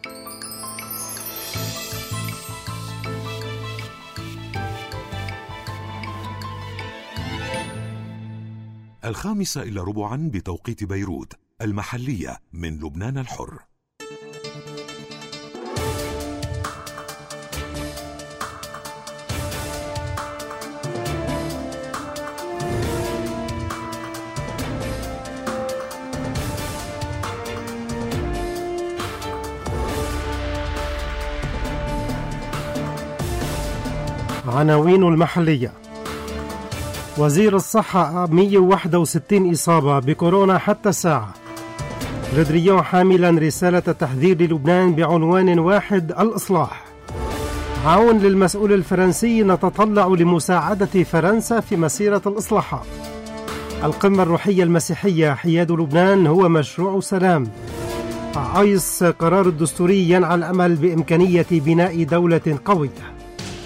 الخامسة إلا ربعا بتوقيت بيروت، المحلية من لبنان الحر. عناوين المحلية. وزير الصحة 161 إصابة بكورونا حتى الساعة. لودريان حاملا رسالة تحذير للبنان بعنوان واحد: الإصلاح. عون للمسؤول الفرنسي: نتطلع لمساعدة فرنسا في مسيرة الإصلاحات. القمة الروحية المسيحية: حياد لبنان هو مشروع سلام. عيص: قرار الدستوري ينعى الأمل بإمكانية بناء دولة قوية.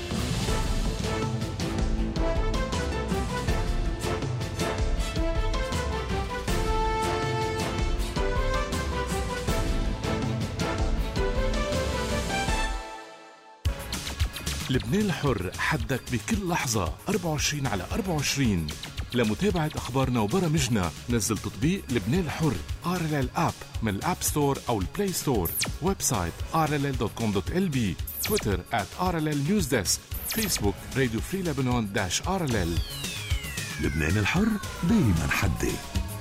لبنان الحر، حدك بكل لحظة 24/24. لمتابعة أخبارنا وبرامجنا نزل تطبيق لبنان الحر RLL App من الأب ستور أو البلاي ستور. ويب سايت rll.com.lb. تويتر @RLL News Desk. فيسبوك راديو فري لبنان -RLL. لبنان الحر دايما حدي.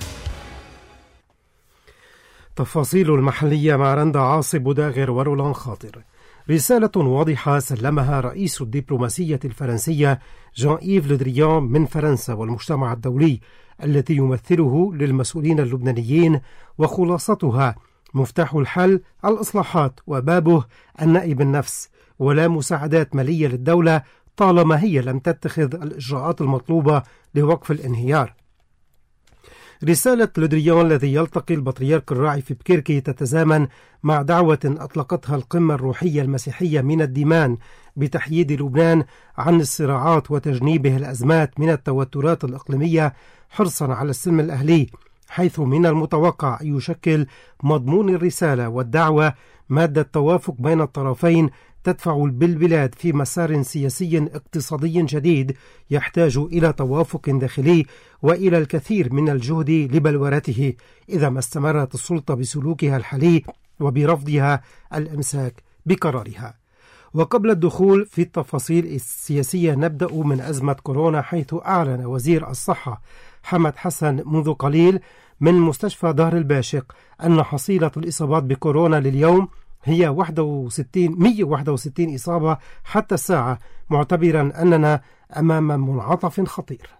تفاصيل المحلية مع رندا عاصب وداغر ورولان خاطر. رسالة واضحة سلمها رئيس الدبلوماسية الفرنسية جان إيف لودريان من فرنسا والمجتمع الدولي التي يمثله للمسؤولين اللبنانيين، وخلاصتها: مفتاح الحل الإصلاحات، وبابه النائب النفس، ولا مساعدات مالية للدولة طالما هي لم تتخذ الإجراءات المطلوبة لوقف الانهيار. رسالة لودريان الذي يلتقي البطريرك الراعي في بكيركي تتزامن مع دعوة أطلقتها القمة الروحية المسيحية من الديمان بتحييد لبنان عن الصراعات وتجنيبه الأزمات من التوترات الإقليمية حرصا على السلم الأهلي، حيث من المتوقع يشكل مضمون الرسالة والدعوة مادة توافق بين الطرفين تدفع بالبلاد في مسار سياسي اقتصادي جديد يحتاج إلى توافق داخلي وإلى الكثير من الجهد لبلورته إذا ما استمرت السلطة بسلوكها الحالي وبرفضها الإمساك بقرارها. وقبل الدخول في التفاصيل السياسية نبدأ من أزمة كورونا، حيث أعلن وزير الصحة حمد حسن منذ قليل من مستشفى دار الباشق أن حصيلة الإصابات بكورونا لليوم هي 161 إصابة حتى الساعة، معتبرا أننا أمام منعطف خطير.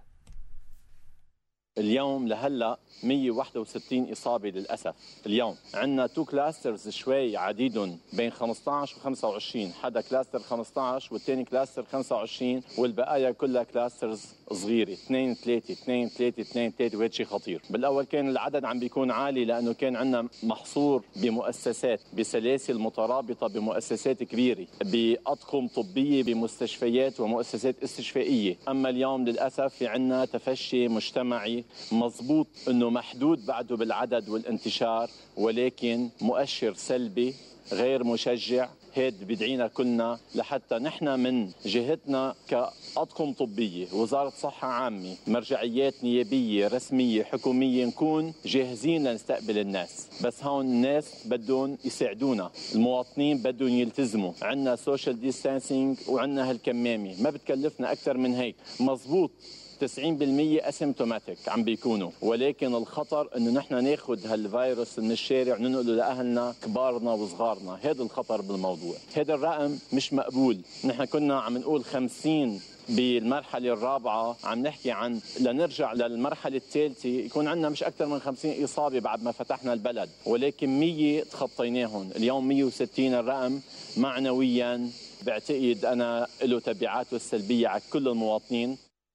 اليوم لهلا 161 إصابة للأسف. اليوم عندنا 2 كلاسترز شوي عديدهم بين 15 و 25، حدا كلاستر 15 والتاني كلاستر 25، والبقايا كلها كلاسترز صغيرة 2 3 2 3 2 3، وهذا شيء خطير. بالأول كان العدد عم بيكون عالي لأنه كان عندنا محصور بمؤسسات، بسلاسل مترابطة بمؤسسات كبيرة، بأطقم طبية، بمستشفيات ومؤسسات استشفائية. أما اليوم للأسف في عندنا تفشي مجتمعي مضبوط انه محدود بعده بالعدد والانتشار، ولكن مؤشر سلبي غير مشجع. هيد بدعينا كلنا لحتى نحن من جهتنا كأطقم طبية، وزارة صحة عامة، مرجعيات نيابية رسمية حكومية، نكون جاهزين لنستقبل الناس. بس هون الناس بدهم يساعدونا، المواطنين بدهم يلتزموا. عنا سوشيال ديستانسينج وعنا هالكمامة، ما بتكلفنا أكثر من هيك. مزبوط 90% اسيمتوماتيك عم بيكونوا، ولكن الخطر انه نحن ناخذ هالفيروس من الشارع وننقله لاهلنا كبارنا وصغارنا. هذا الخطر بالموضوع. هذا الرقم مش مقبول. نحن كنا عم نقول 50 بالمرحلة الرابعة، عم نحكي عن لنرجع للمرحلة الثالثة يكون عندنا مش أكثر من 50 إصابة بعد ما فتحنا البلد، ولكن 100 تخطيناهم. اليوم 160. الرقم معنويا بعتقد أنا له تبعاته السلبية على كل المواطنين.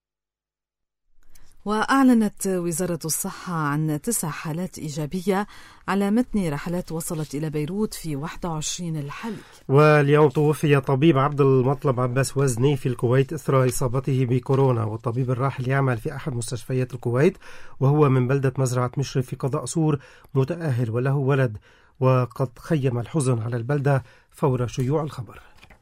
وأعلنت وزارة الصحة عن 9 حالات إيجابية على متن رحلات وصلت إلى بيروت في 21 الحالة. واليوم توفي طبيب عبد المطلب عباس وزني في الكويت إثر إصابته بكورونا، والطبيب الراحل يعمل في أحد مستشفيات الكويت، وهو من بلدة مزرعة مشرف في قضاء سور، متأهل وله ولد. وقد خيم الحزن على البلدة فور شيوع الخبر.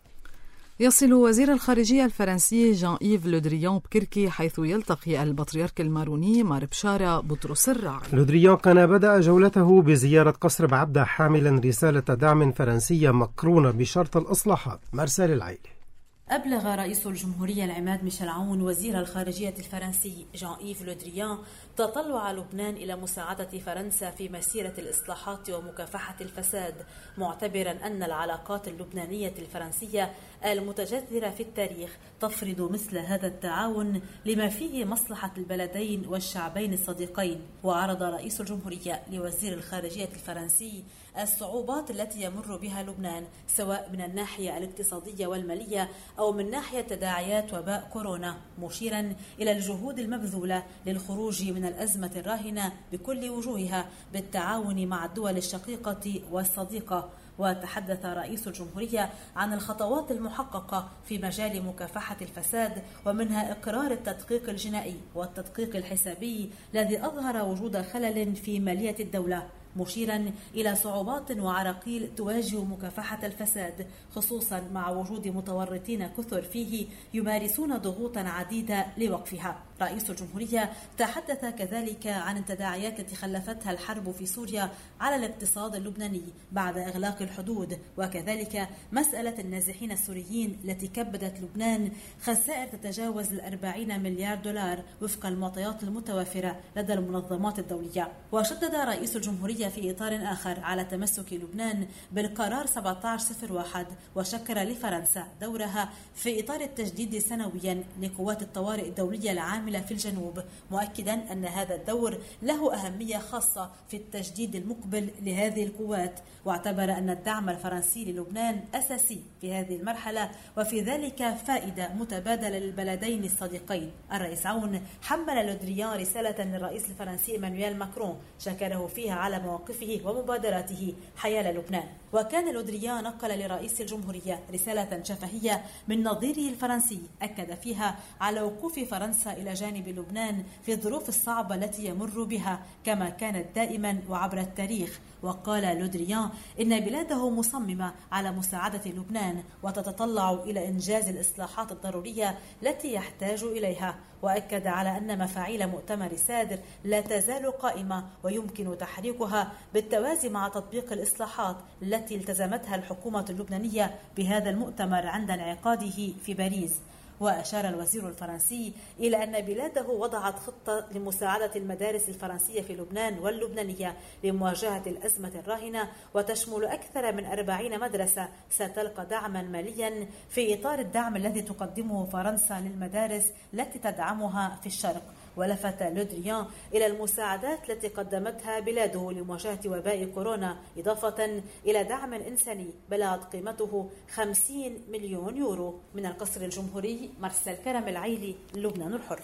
يصل وزير الخارجية الفرنسي جان إيف لودريان بكركي، حيث يلتقي البطريرك الماروني مار بشارة بطرس الراعي. لودريان كان بدأ جولته بزيارة قصر بعبدة حاملا رسالة دعم فرنسية مقرونة بشرط الإصلاحات. مرسال العيلي. أبلغ رئيس الجمهورية العماد ميشيل عون وزير الخارجية الفرنسي جان إيف لودريان تطلع لبنان إلى مساعدة فرنسا في مسيرة الإصلاحات ومكافحة الفساد، معتبرا أن العلاقات اللبنانية الفرنسية المتجذرة في التاريخ تفرض مثل هذا التعاون لما فيه مصلحة البلدين والشعبين الصديقين. وعرض رئيس الجمهورية لوزير الخارجية الفرنسي الصعوبات التي يمر بها لبنان، سواء من الناحية الاقتصادية والمالية أو من ناحية تداعيات وباء كورونا، مشيرا إلى الجهود المبذولة للخروج من الأزمة الراهنة بكل وجوهها بالتعاون مع الدول الشقيقة والصديقة. وتحدث رئيس الجمهورية عن الخطوات المحققة في مجال مكافحة الفساد، ومنها إقرار التدقيق الجنائي والتدقيق الحسابي الذي أظهر وجود خلل في مالية الدولة، مشيرا إلى صعوبات وعراقيل تواجه مكافحة الفساد، خصوصا مع وجود متورطين كثر فيه يمارسون ضغوطا عديدة لوقفها. رئيس الجمهورية تحدث كذلك عن التداعيات التي خلفتها الحرب في سوريا على الاقتصاد اللبناني بعد إغلاق الحدود، وكذلك مسألة النازحين السوريين التي كبدت لبنان خسائر تتجاوز 40 مليار دولار وفق المعطيات المتوافرة لدى المنظمات الدولية. وشدد رئيس الجمهورية في إطار آخر على تمسك لبنان بالقرار 1701، وشكر لفرنسا دورها في إطار التجديد سنويا لقوات الطوارئ الدولية العاملة في الجنوب، مؤكدا أن هذا الدور له أهمية خاصة في التجديد المقبل لهذه القوات، واعتبر أن الدعم الفرنسي للبنان أساسي في هذه المرحلة، وفي ذلك فائدة متبادلة للبلدين الصديقين. الرئيس عون حمل لودريان رسالة للرئيس الفرنسي إيمانويل ماكرون شكره فيها على مواقفه ومبادراته حيال لبنان. وكان لودريان نقل لرئيس الجمهورية رسالة شفهية من نظيره الفرنسي أكد فيها على وقوف فرنسا إلى جانب لبنان في الظروف الصعبة التي يمر بها كما كانت دائما وعبر التاريخ. وقال لودريان إن بلاده مصممة على مساعدة لبنان وتتطلع إلى إنجاز الإصلاحات الضرورية التي يحتاج إليها، وأكد على أن مفاعيل مؤتمر سادر لا تزال قائمة ويمكن تحريكها بالتوازي مع تطبيق الإصلاحات التي التزمتها الحكومة اللبنانية بهذا المؤتمر عند انعقاده في باريس. وأشار الوزير الفرنسي إلى أن بلاده وضعت خطة لمساعدة المدارس الفرنسية في لبنان واللبنانية لمواجهة الأزمة الراهنة، وتشمل أكثر من 40 مدرسة ستلقى دعما ماليا في إطار الدعم الذي تقدمه فرنسا للمدارس التي تدعمها في الشرق. ولفت لودريان إلى المساعدات التي قدمتها بلاده لمواجهة وباء كورونا، إضافة إلى دعم إنساني بلغت قيمته 50 مليون يورو. من القصر الجمهوري مرسل كرم العيلي، لبنان الحر.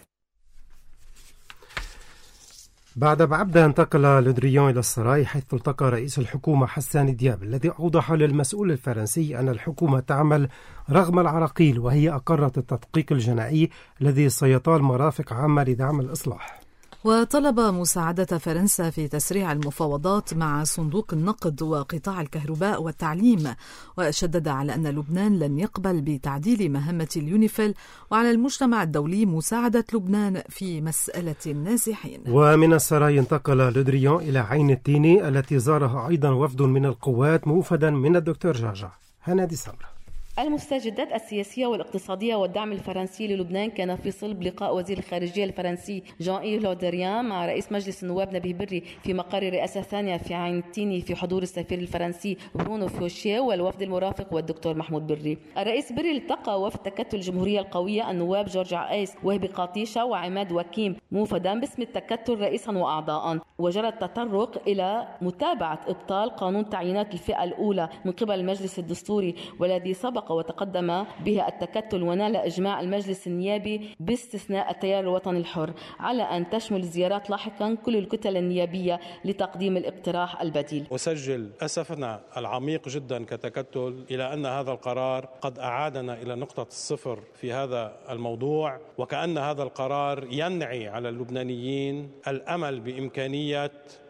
بعد بعبدة انتقل لودريان إلى السراي، حيث التقى رئيس الحكومة حسان دياب، الذي أوضح للمسؤول الفرنسي أن الحكومة تعمل رغم العراقيل، وهي أقرت التدقيق الجنائي الذي سيطال مرافق عامة لدعم الإصلاح. وطلب مساعدة فرنسا في تسريع المفاوضات مع صندوق النقد وقطاع الكهرباء والتعليم، وشدد على أن لبنان لن يقبل بتعديل مهمة اليونيفيل، وعلى المجتمع الدولي مساعدة لبنان في مسألة النازحين. ومن السراي انتقل لودريان إلى عين التيني التي زارها أيضا وفد من القوات موفدا من الدكتور جعجع. هنادي سمرة. المستجدات السياسية والاقتصادية والدعم الفرنسي للبنان كان في صلب لقاء وزير الخارجية الفرنسي جان إيف لودريان مع رئيس مجلس النواب نبيه بري في مقر رئاسة ثانية في عين التيني في حضور السفير الفرنسي برونو فوشيه والوفد المرافق والدكتور محمود بري. الرئيس بري التقى وفد تكتل الجمهورية القوية النواب جورج عقيس وهبي قاطيشة وعماد وكيم موفدا باسم التكتل رئيسا وأعضاء، وجرى التطرق إلى متابعة إبطال قانون تعيينات الفئة الأولى من قبل المجلس الدستوري، والذي سبق وتقدم به التكتل ونال إجماع المجلس النيابي باستثناء التيار الوطني الحر، على أن تشمل زيارات لاحقا كل الكتل النيابية لتقديم الاقتراح البديل. أسجل أسفنا العميق جدا كتكتل إلى أن هذا القرار قد أعادنا إلى نقطة الصفر في هذا الموضوع، وكأن هذا القرار ينعي على اللبنانيين الأمل بإمكانية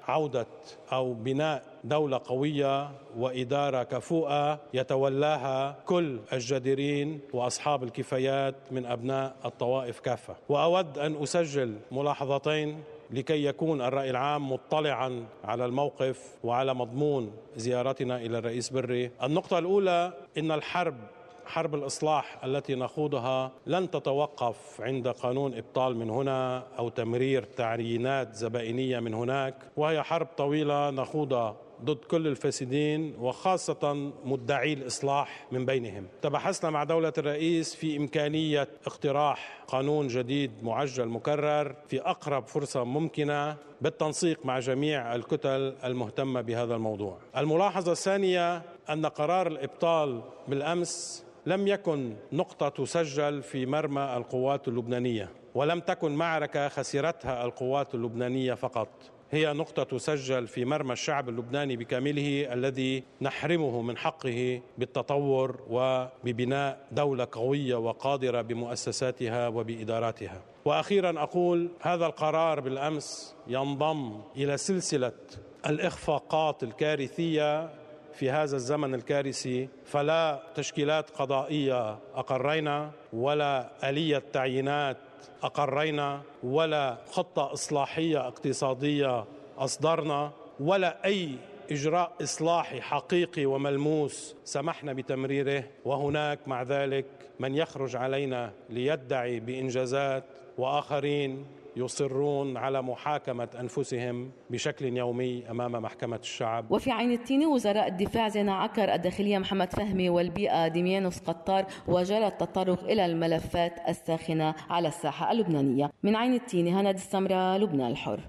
عودة أو بناء دولة قوية وإدارة كفؤة يتولاها كل الجديرين وأصحاب الكفايات من أبناء الطوائف كافة. وأود أن أسجل ملاحظتين لكي يكون الرأي العام مطلعا على الموقف وعلى مضمون زيارتنا إلى الرئيس بري. النقطة الأولى: إن حرب الإصلاح التي نخوضها لن تتوقف عند قانون إبطال من هنا أو تمرير تعيينات زبائنية من هناك، وهي حرب طويلة نخوضها ضد كل الفاسدين وخاصة مدعي الإصلاح من بينهم. تبحثنا مع دولة الرئيس في إمكانية اقتراح قانون جديد معجل مكرر في أقرب فرصة ممكنة بالتنسيق مع جميع الكتل المهتمة بهذا الموضوع. الملاحظة الثانية: أن قرار الإبطال بالأمس لم يكن نقطة تسجل في مرمى القوات اللبنانية، ولم تكن معركة خسرتها القوات اللبنانية فقط، هي نقطة تسجل في مرمى الشعب اللبناني بكامله الذي نحرمه من حقه بالتطور وببناء دولة قوية وقادرة بمؤسساتها وبإداراتها. وأخيرا أقول: هذا القرار بالأمس ينضم إلى سلسلة الإخفاقات الكارثية في هذا الزمن الكارثي، فلا تشكيلات قضائية أقرينا، ولا آلية تعيينات أقرينا، ولا خطة إصلاحية اقتصادية أصدرنا، ولا أي إجراء إصلاحي حقيقي وملموس سمحنا بتمريره. وهناك مع ذلك من يخرج علينا ليدعي بإنجازات، وآخرين يصرون على محاكمة أنفسهم بشكل يومي أمام محكمة الشعب. وفي عين التين وزراء الدفاع زينة عكر، الداخلية محمد فهمي، والبيئة ديميانوس قطار، وجرى التطرق إلى الملفات الساخنة على الساحة اللبنانية. من عين التين هند السمرة، لبنان الحر.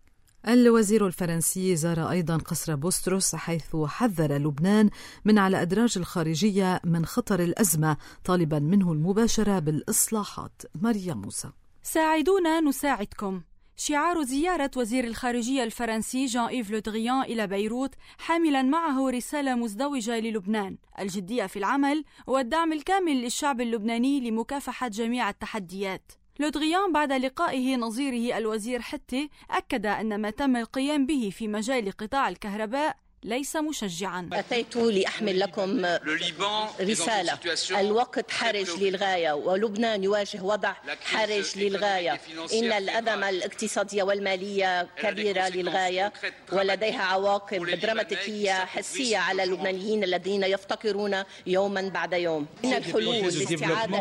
الوزير الفرنسي زار أيضا قصر بوستروس، حيث حذر لبنان من على أدراج الخارجية من خطر الأزمة، طالبا منه المباشرة بالإصلاحات. مريم موسى. ساعدونا نساعدكم، شعار زيارة وزير الخارجية الفرنسي جان إيف لو دريان إلى بيروت، حاملا معه رسالة مزدوجة للبنان: الجدية في العمل والدعم الكامل للشعب اللبناني لمكافحة جميع التحديات. لو دريان بعد لقائه نظيره الوزير حتي أكد أن ما تم القيام به في مجال قطاع الكهرباء ليس مشجعا. أتيت لأحمل لكم رسالة: الوقت حرج للغاية، ولبنان يواجه وضع حرج للغاية. إن الأزمة الاقتصادية والمالية كبيرة للغاية، ولديها عواقب دراماتيكية حسية على اللبنانيين الذين يفتقرون يوما بعد يوم. إن الحلول لاستعادة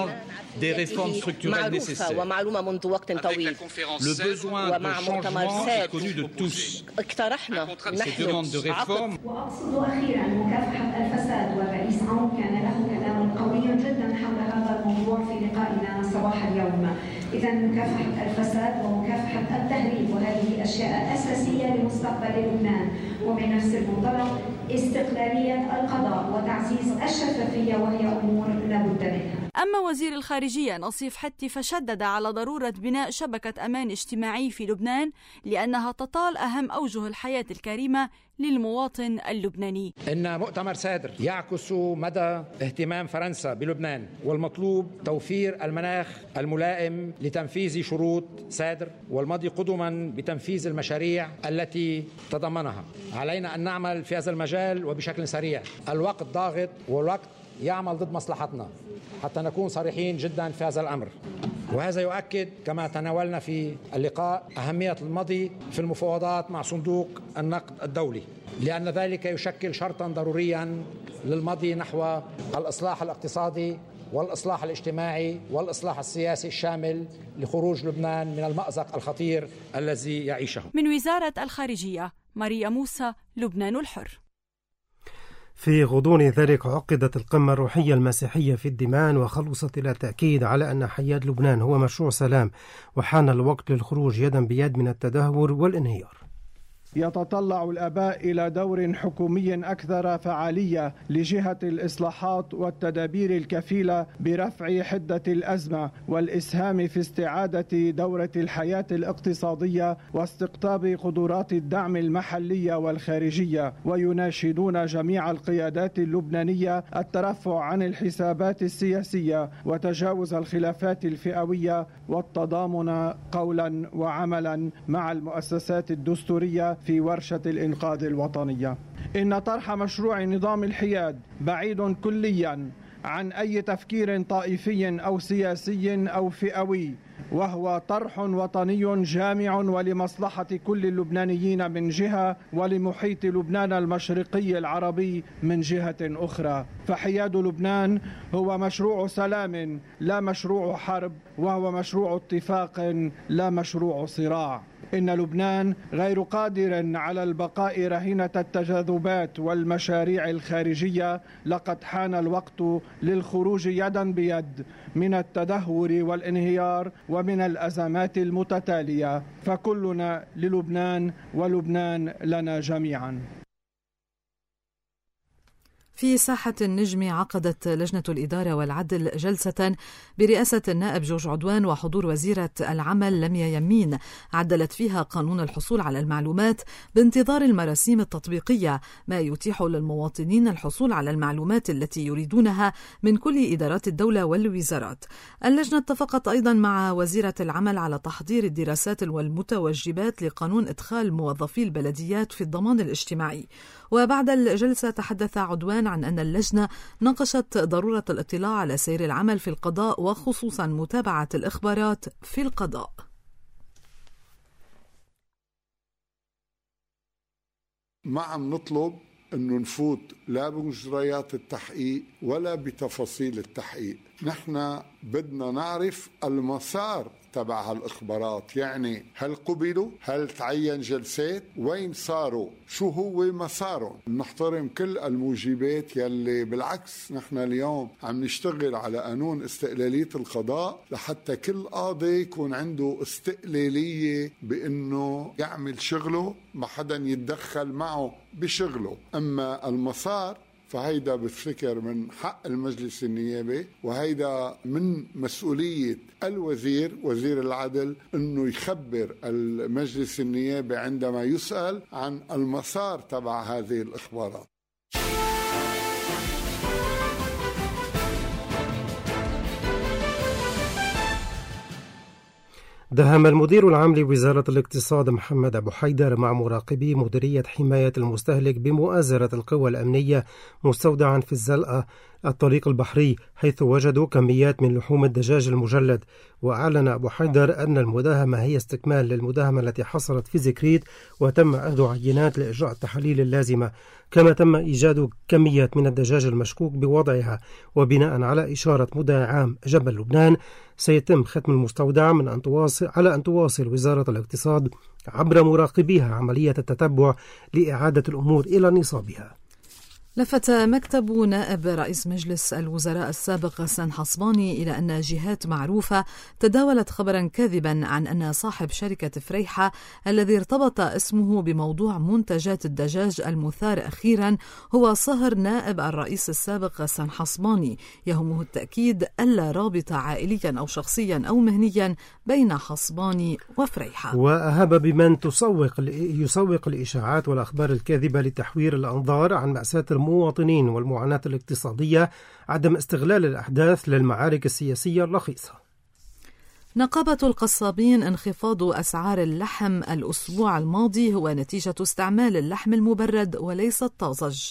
معروفة ومعلومة منذ وقت طويل، ومع مؤتمر ساد اقترحنا نحن وأقصد أخيرا مكافحة الفساد، والرئيس عون كان له كلام قوي جدا حول هذا الموضوع في لقائنا صباح اليوم. إذا مكافحة الفساد ومكافحة التهريب، وهذه أشياء أساسية لمستقبل لبنان، ومن نفس المنطلق استقلالية القضاء وتعزيز الشفافية، وهي أمور لا بد منها. أما وزير الخارجية نصيف حتي فشدد على ضرورة بناء شبكة أمان اجتماعي في لبنان، لأنها تطال أهم أوجه الحياة الكريمة للمواطن اللبناني. إن مؤتمر سادر يعكس مدى اهتمام فرنسا بلبنان، والمطلوب توفير المناخ الملائم لتنفيذ شروط سادر، والمضي قدما بتنفيذ المشاريع التي تضمنها. علينا أن نعمل في هذا المجال وبشكل سريع. الوقت ضاغط، والوقت يعمل ضد مصلحتنا، حتى نكون صريحين جدا في هذا الأمر. وهذا يؤكد كما تناولنا في اللقاء أهمية المضي في المفاوضات مع صندوق النقد الدولي، لأن ذلك يشكل شرطا ضروريا للمضي نحو الإصلاح الاقتصادي والإصلاح الاجتماعي والإصلاح السياسي الشامل لخروج لبنان من المأزق الخطير الذي يعيشه. من وزارة الخارجية، ماريا موسى، لبنان الحر. في غضون ذلك عقدت القمة الروحية المسيحية في الدمام، وخلصت إلى التأكيد على أن حياة لبنان هو مشروع سلام، وحان الوقت للخروج يدا بيد من التدهور والانهيار. يتطلع الآباء إلى دور حكومي أكثر فعالية لجهة الإصلاحات والتدابير الكفيلة برفع حدة الأزمة والإسهام في استعادة دورة الحياة الاقتصادية واستقطاب قدرات الدعم المحلية والخارجية، ويناشدون جميع القيادات اللبنانية الترفع عن الحسابات السياسية وتجاوز الخلافات الفئوية، والتضامن قولا وعملا مع المؤسسات الدستورية في ورشة الإنقاذ الوطنية. إن طرح مشروع نظام الحياد بعيد كلياً عن أي تفكير طائفي أو سياسي أو فئوي، وهو طرح وطني جامع ولمصلحة كل اللبنانيين من جهة، ولمحيط لبنان المشرقي العربي من جهة أخرى. فحياد لبنان هو مشروع سلام لا مشروع حرب، وهو مشروع اتفاق لا مشروع صراع. إن لبنان غير قادر على البقاء رهينة التجاذبات والمشاريع الخارجية. لقد حان الوقت للخروج يدا بيد من التدهور والانهيار ومن الأزمات المتتالية، فكلنا للبنان ولبنان لنا جميعا. في ساحة النجم عقدت لجنة الإدارة والعدل جلسة برئاسة النائب جورج عدوان وحضور وزيرة العمل لميا يمين، عدلت فيها قانون الحصول على المعلومات بانتظار المراسيم التطبيقية، ما يتيح للمواطنين الحصول على المعلومات التي يريدونها من كل إدارات الدولة والوزارات. اللجنة اتفقت أيضا مع وزيرة العمل على تحضير الدراسات والمتوجبات لقانون إدخال موظفي البلديات في الضمان الاجتماعي. وبعد الجلسة تحدث عدوان عن أن اللجنة ناقشت ضرورة الاطلاع على سير العمل في القضاء وخصوصا متابعة الإخبارات في القضاء. ما عم نطلب أنه نفوت لا بمجريات التحقيق ولا بتفاصيل التحقيق، نحن بدنا نعرف المسار تبع هالإخبارات، يعني هل قبلوا؟ هل تعين جلسات؟ وين صاروا؟ شو هو مسارهم؟ نحترم كل الموجبات يلي بالعكس نحن اليوم عم نشتغل على قانون استقلالية القضاء لحتى كل قاضي يكون عنده استقلالية بأنه يعمل شغله، ما حدا يتدخل معه بشغله. أما المسار فهيدا بفكر من حق المجلس النيابي، وهيدا من مسؤولية الوزير وزير العدل أنه يخبر المجلس النيابي عندما يسأل عن المسار تبع هذه الإخبارات. دهم المدير العام لوزارة الاقتصاد محمد أبو حيدر مع مراقبي مديرية حماية المستهلك بمؤازرة القوى الأمنية مستودعا في الزلقة الطريق البحري، حيث وجدوا كميات من لحوم الدجاج المجلد. وأعلن أبو حيدر أن المداهمة هي استكمال للمداهمة التي حصلت في زكريت، وتم أخذ عينات لإجراء التحاليل اللازمة، كما تم إيجاد كميات من الدجاج المشكوك بوضعها. وبناء على إشارة مدعي عام جبل لبنان، سيتم ختم المستودع على أن تواصل وزارة الاقتصاد عبر مراقبيها عملية التتبع لإعادة الأمور إلى نصابها. لفت مكتب نائب رئيس مجلس الوزراء السابق غسان حصباني إلى أن جهات معروفة تداولت خبرا كاذبا عن أن صاحب شركة فريحة الذي ارتبط اسمه بموضوع منتجات الدجاج المثار أخيرا هو صهر نائب الرئيس السابق غسان حصباني، يهمه التأكيد ألا رابط عائليا أو شخصيا أو مهنيا بين حصباني وفريحة. وأهب بمن يسوق الإشاعات والأخبار الكاذبة لتحوير الأنظار عن مأساة المواطنين والمعاناة الاقتصادية عدم استغلال الأحداث للمعارك السياسية الرخيصة. نقابة القصابين: انخفاض أسعار اللحم الأسبوع الماضي هو نتيجة استعمال اللحم المبرد وليس الطازج.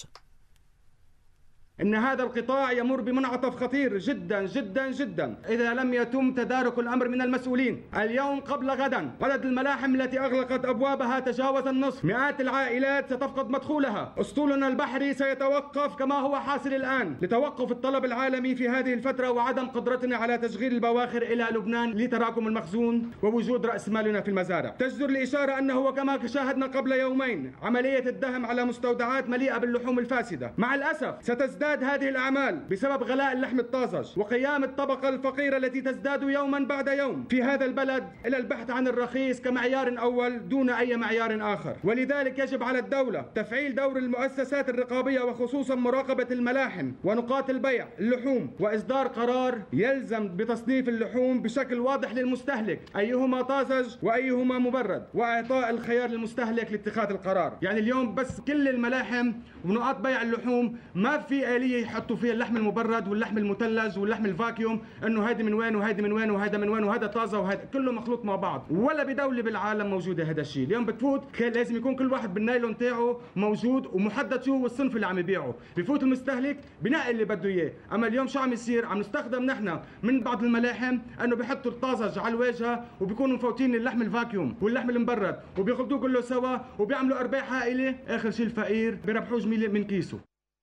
إن هذا القطاع يمر بمنعطف خطير جدا جدا جدا إذا لم يتم تدارك الأمر من المسؤولين. اليوم قبل غدا عدد الملاحم التي أغلقت أبوابها تجاوز النصف، مئات العائلات ستفقد مدخولها، أسطولنا البحري سيتوقف كما هو حاصل الآن لتوقف الطلب العالمي في هذه الفترة وعدم قدرتنا على تشغيل البواخر إلى لبنان لتراكم المخزون ووجود رأس مالنا في المزارع. تجدر الإشارة أنه وكما شاهدنا قبل يومين عملية الدهم على مستودعات مليئة باللحوم الفاسدة. مع الأسف ستزداد هذه الأعمال بسبب غلاء اللحم الطازج وقيام الطبقة الفقيرة التي تزداد يوما بعد يوم في هذا البلد إلى البحث عن الرخيص كمعيار أول دون أي معيار آخر. ولذلك يجب على الدولة تفعيل دور المؤسسات الرقابية وخصوصا مراقبة الملاحم ونقاط البيع اللحوم، وإصدار قرار يلزم بتصنيف اللحوم بشكل واضح للمستهلك أيهما طازج وأيهما مبرد، وإعطاء الخيار للمستهلك لاتخاذ القرار. يعني اليوم بس كل الملاحم ونقاط بيع اللحوم ما في المالية يحطوا فيها اللحم المبرد واللحم المثلج واللحم الفاكيوم، انه هيدي من وين وهيدي من وين وهذا من وين وهذا طازة وهذا كله مخلوط مع بعض. ولا بدولة بالعالم موجودة هذا الشيء. اليوم بتفوت لازم يكون كل واحد بالنايلون تاعه موجود ومحدد شو هو الصنف اللي عم يبيعه. بفوت المستهلك بنقي اللي بده اياه. اما اليوم شو عم يصير؟ عم نستخدم نحن من بعض الملاحم انه بيحطوا الطازج على الواجهه وبيكونوا مفوتين اللحم الفاكيوم واللحم المبرد وبيخلطوه كله سوا وبيعملوا ارباح هائله. اخر شيء الفقير بيربحوا جميله من كيسه.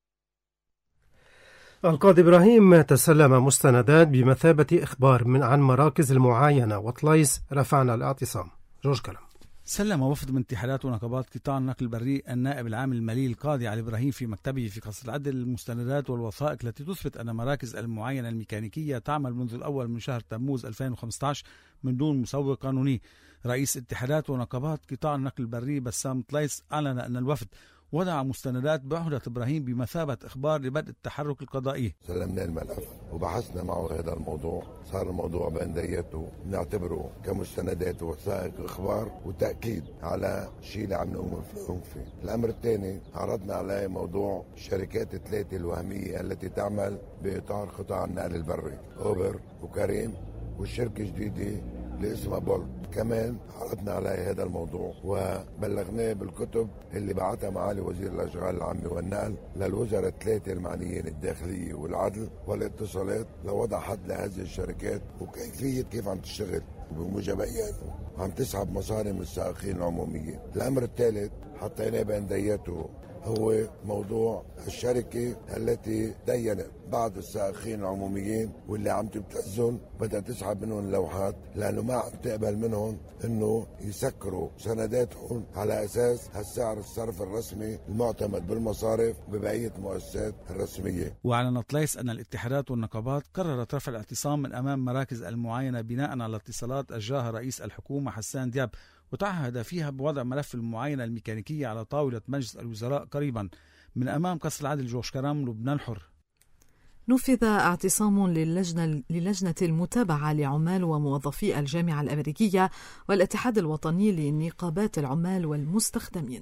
القاضي إبراهيم تسلم مستندات بمثابة إخبار عن مراكز المعاينة وطليس رفعنا الاعتصام. جورج كلام. سلم وفد من اتحادات ونقابات قطاع النقل البري النائب العام المالي القاضي علي إبراهيم في مكتبه في قصر العدل المستندات والوثائق التي تثبت أن مراكز المعاينة الميكانيكية تعمل منذ الأول من شهر تموز 2015 من دون مسوق قانوني. رئيس اتحادات ونقابات قطاع النقل البري بسام طليس أعلن أن الوفد وضع مستندات بعهدة إبراهيم بمثابة إخبار لبدء التحرك القضائي. سلمنا الملف وبحثنا معه هذا الموضوع، صار الموضوع بأنديته نعتبره كمستندات ووثائق إخبار وتأكيد على شيء اللي عم نقوم فيه. الأمر الثاني عرضنا عليه موضوع الشركات الثلاثة الوهمية التي تعمل بإطار قطاع النقل البري، أوبر وكريم والشركة الجديدة اللي اسمها بولت. كمان عرضنا عليه هذا الموضوع وبلغناه بالكتب اللي بعتها معالي وزير الأشغال العامة والنقل للوزراء الثلاثة المعنيين الداخلية والعدل والاتصالات لوضع حد لهذه الشركات وكيفية كيف عم تشتغل وبموجبيات عم تسحب مصاري من السائقين العموميين. الأمر الثالث حطيناه بأنديته هو موضوع الشركة التي دينت بعض السائقين العموميين واللي عم تبتزهم بدها تسحب منهم اللوحات لأنه ما عم تقبل منهم أنه يسكروا سنداتهم على أساس هالسعر الصرف الرسمي المعتمد بالمصارف ببقية المؤسسات الرسمية. وأعلن طليس أن الاتحادات والنقابات قررت رفع الاعتصام من أمام مراكز المعاينة بناء على اتصالات أجراها رئيس الحكومة حسان دياب وتعهد فيها بوضع ملف المعاينة الميكانيكية على طاولة مجلس الوزراء قريبا. من أمام قصر العدل جورج كرام، لبنان الحر. نفذ اعتصام للجنة المتابعة لعمال وموظفي الجامعة الأمريكية والاتحاد الوطني لنقابات العمال والمستخدمين.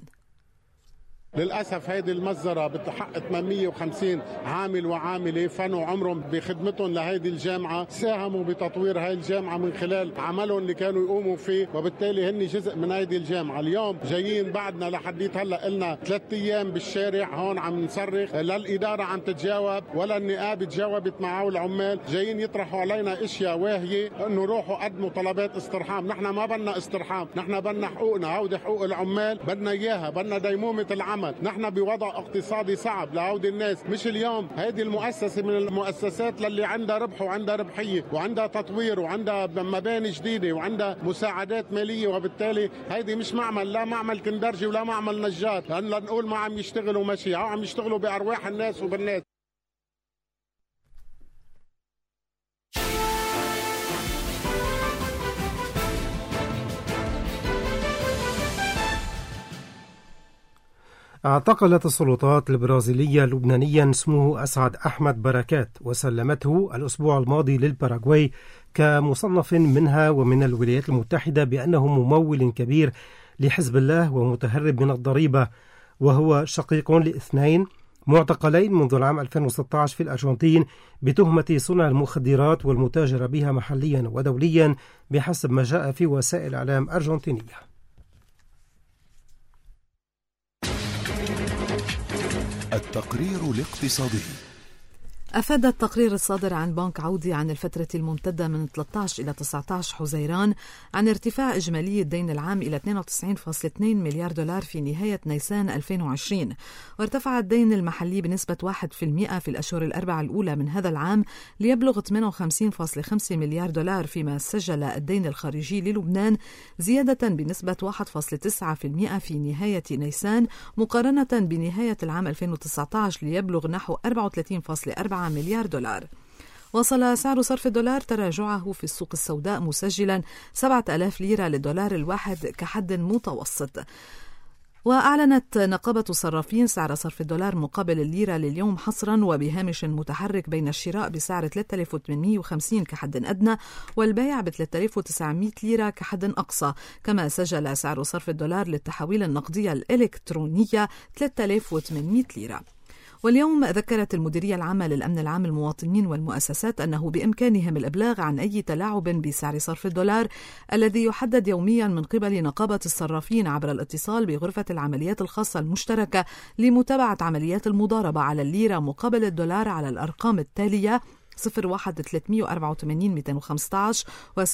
للأسف هيدي المجزرة بتحق 850 عامل وعاملة فنوا عمرهم بخدمتهم لهيدي الجامعة، ساهموا بتطوير هاي الجامعة من خلال عملهم اللي كانوا يقوموا فيه، وبالتالي هن جزء من هيدي الجامعة. اليوم جايين بعدنا لحديت هلا قلنا 3 أيام بالشارع هون عم نصرخ، لا الإدارة عم تتجاوب ولا النقابة تجاوبت معه العمال، جايين يطرحوا علينا اشياء واهية انه روحوا قدموا طلبات استرحام. نحن ما بدنا استرحام، نحن بدنا حقوقنا، هودي حقوق العمال بدنا اياها، بدنا ديمومة العمل. نحن بوضع اقتصادي صعب لهودي الناس، مش اليوم هيدي المؤسسة من المؤسسات اللي عندها ربح وعندها ربحية وعندها تطوير وعندها مباني جديدة وعندها مساعدات مالية، وبالتالي هيدي مش معمل، لا معمل كندرجي ولا معمل نجار، لأن نقول ما عم يشتغلوا ماشي، عم يشتغلوا بأرواح الناس وبالناس. اعتقلت السلطات البرازيلية لبنانيا اسمه أسعد أحمد بركات وسلمته الأسبوع الماضي للباراغواي كمصنف منها ومن الولايات المتحدة بأنه ممول كبير لحزب الله ومتهرب من الضريبة، وهو شقيق ل2 معتقلين منذ العام 2016 في الأرجنتين بتهمة صنع المخدرات والمتاجرة بها محليا ودوليا بحسب ما جاء في وسائل إعلام أرجنتينية. التقرير الاقتصادي. أفاد التقرير الصادر عن بنك عودي عن الفترة الممتدة من 13 إلى 19 حزيران عن ارتفاع إجمالي الدين العام إلى 92.2 مليار دولار في نهاية نيسان 2020، وارتفع الدين المحلي بنسبة 1% في الأشهر الأربعة الأولى من هذا العام ليبلغ 58.5 مليار دولار، فيما سجل الدين الخارجي للبنان زيادة بنسبة 1.9% في نهاية نيسان مقارنة بنهاية العام 2019 ليبلغ نحو 34.4 مليار دولار. وصل سعر صرف الدولار تراجعه في السوق السوداء مسجلا 7000 ليرة للدولار الواحد كحد متوسط. وأعلنت نقابة الصرافين سعر صرف الدولار مقابل الليرة لليوم حصرا وبهامش متحرك بين الشراء بسعر 3850 كحد أدنى والبيع ب 3900 ليرة كحد أقصى، كما سجل سعر صرف الدولار للتحويل النقدية الإلكترونية 3800 ليرة. واليوم ذكرت المديرية العامة للأمن العام المواطنين والمؤسسات أنه بإمكانهم الإبلاغ عن أي تلاعب بسعر صرف الدولار الذي يحدد يوميا من قبل نقابة الصرافين عبر الاتصال بغرفة العمليات الخاصة المشتركة لمتابعة عمليات المضاربة على الليرة مقابل الدولار على الأرقام التالية 01384-215 و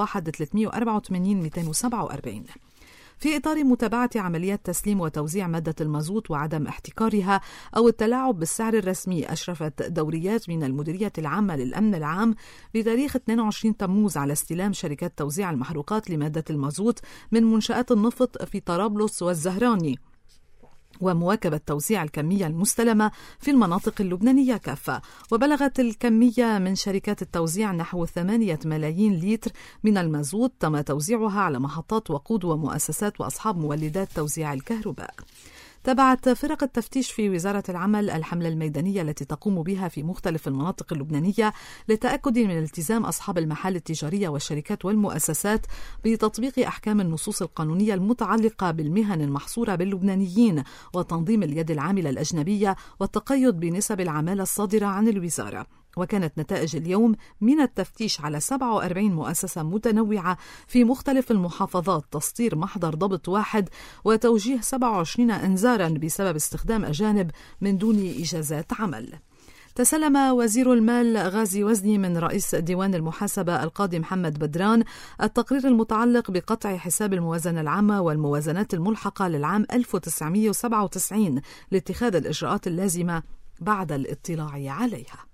01384-247. في إطار متابعة عمليات تسليم وتوزيع مادة المازوت وعدم احتكارها أو التلاعب بالسعر الرسمي، أشرفت دوريات من المديرية العامة للأمن العام بتاريخ 22 تموز على استلام شركات توزيع المحروقات لمادة المازوت من منشآت النفط في طرابلس والزهراني، ومواكبة توزيع الكمية المستلمة في المناطق اللبنانية كافة. وبلغت الكمية من شركات التوزيع نحو 8 ملايين لتر من المازوت تم توزيعها على محطات وقود ومؤسسات وأصحاب مولدات توزيع الكهرباء. تابعت فرق التفتيش في وزارة العمل الحملة الميدانية التي تقوم بها في مختلف المناطق اللبنانية للتأكد من التزام أصحاب المحال التجارية والشركات والمؤسسات بتطبيق أحكام النصوص القانونية المتعلقة بالمهن المحصورة باللبنانيين وتنظيم اليد العاملة الأجنبية والتقيد بنسب العمالة الصادرة عن الوزارة. وكانت نتائج اليوم من التفتيش على 47 مؤسسة متنوعة في مختلف المحافظات تسطير محضر ضبط واحد وتوجيه 27 إنذارا بسبب استخدام أجانب من دون إجازات عمل. تسلم وزير المال غازي وزني من رئيس ديوان المحاسبة القاضي محمد بدران التقرير المتعلق بقطع حساب الموازنة العامة والموازنات الملحقة للعام 1997 لاتخاذ الإجراءات اللازمة بعد الاطلاع عليها.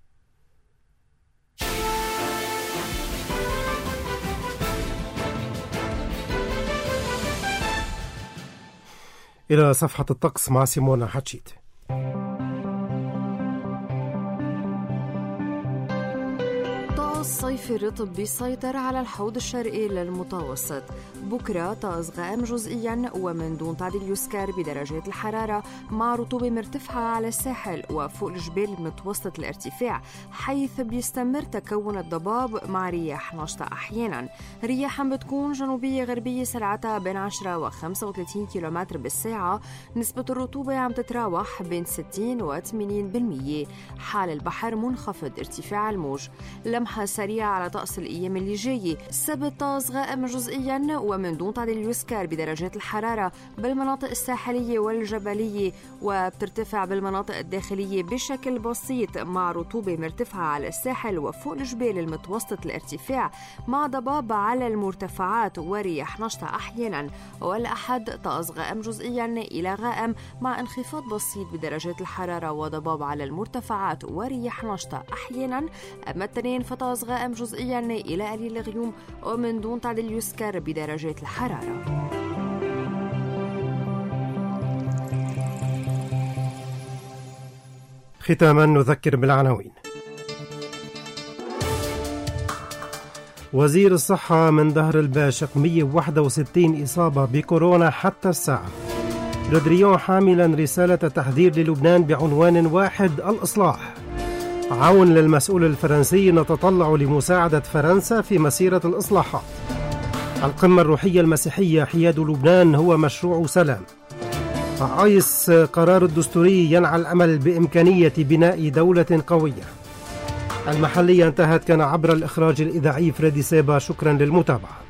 إلى صفحة الطقس مع سيمونا حتشيت. الصيف الرطب بيسيطر على الحوض الشرقي للمتوسط. بكرة طقس غائم جزئيا ومن دون تعديل يسكر بدرجات الحرارة مع رطوبة مرتفعة على الساحل وفوق الجبال متوسط الارتفاع، حيث بيستمر تكون الضباب مع رياح نشطة أحيانا. رياح بتكون جنوبية غربية سرعتها بين 10 و 35 كيلومتر بالساعة. نسبة الرطوبة عم تتراوح بين 60 و 80%. حال البحر منخفض ارتفاع الموج. لمحة سريعة على طقس الأيام اللي جاية. السبت طقس غائم جزئيا ومن دون تعديل يسكر بدرجات الحرارة بالمناطق الساحلية والجبلية، وبترتفع بالمناطق الداخلية بشكل بسيط مع رطوبة مرتفعة على الساحل وفوق الجبال المتوسط الارتفاع مع ضباب على المرتفعات ورياح نشطة أحيانا. والأحد طقس غائم جزئيا إلى غائم مع انخفاض بسيط بدرجات الحرارة وضباب على المرتفعات ورياح نشطة أحيانا. أما التنين فطقس غائم جزئيا إلى قليل الغيوم ومن دون تعديل يسكر بدرجات الحرارة. ختاما نذكر بالعناوين. وزير الصحة من دهر الباشق 161 إصابة بكورونا حتى الساعة. لودريون حاملا رسالة تحذير للبنان بعنوان واحد: الإصلاح. عون للمسؤول الفرنسي: نتطلع لمساعدة فرنسا في مسيرة الإصلاحات. القمة الروحية المسيحية: حياد لبنان هو مشروع سلام. عايس: قرار الدستوري ينعى الأمل بإمكانية بناء دولة قوية. المحلية انتهت كان عبر الإخراج الإذاعي فريدي سيبا. شكرا للمتابعة.